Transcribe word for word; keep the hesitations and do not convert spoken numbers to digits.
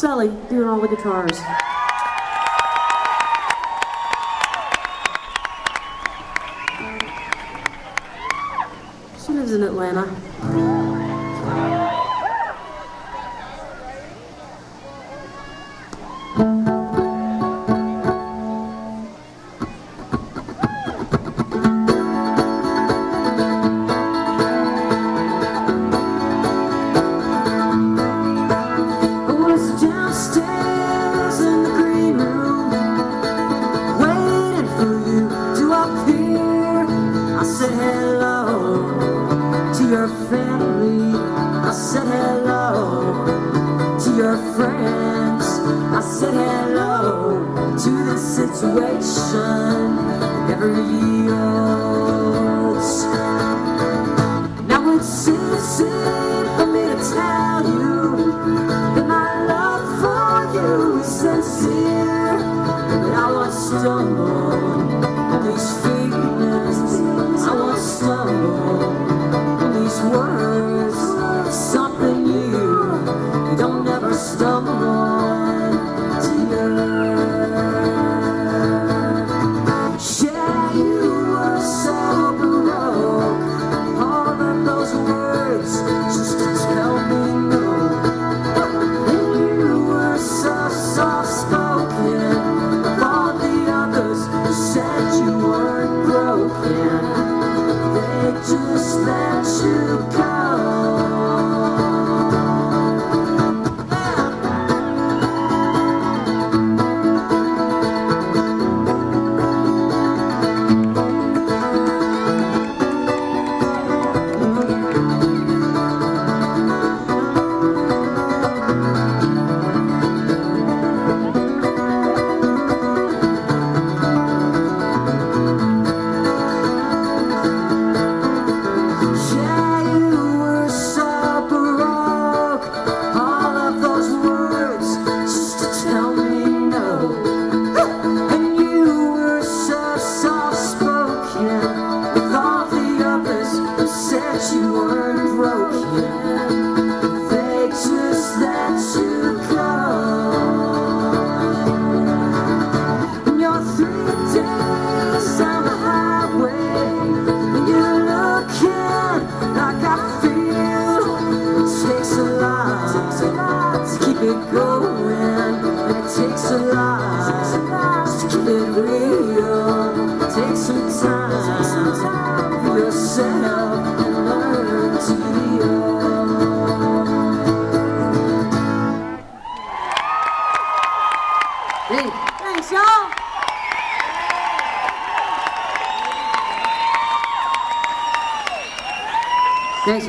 Sally doing all the guitars. She lives in Atlanta. Family, I said hello to your friends. I said hello to this situation that never yields. Now it's easy for me to tell you that my love for you is sincere, but I won't stumble on these feelings. I won't stumble words, something new, you don't ever stumble on, dear. Yeah, you were so broke, all of those words just to tell me no. And you were so soft-spoken, of all the others who said you weren't broken. They just let you go. You weren't broken, they just let you go. And you're three days down the highway, and you're looking like I feel. It takes a lot to keep it going, and it takes a lot to keep it real. Take some time for yourself. Hey.